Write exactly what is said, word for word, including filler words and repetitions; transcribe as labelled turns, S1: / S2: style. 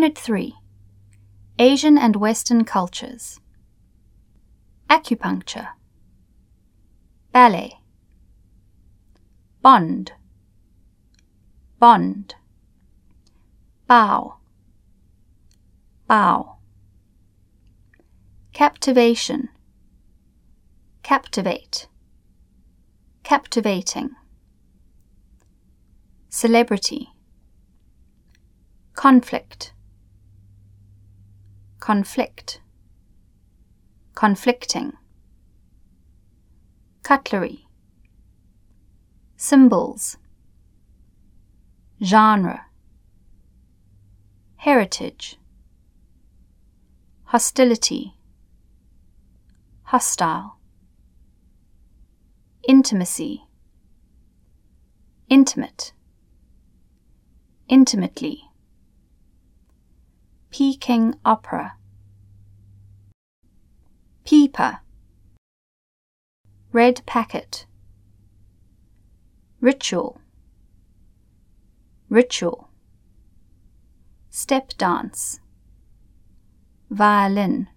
S1: Unit three. Asian and Western Cultures. Acupuncture. Ballet. Bond. Bond. Bow. Bow. Captivation. Captivate. Captivating. Celebrity. Conflict. Conflict. Conflicting. Cutlery. Symbols. Genre. Heritage. Hostility. Hostile. Intimacy. Intimate. Intimately. Peking opera. Peeper. Red packet. Ritual. Ritual. Step dance. Violin.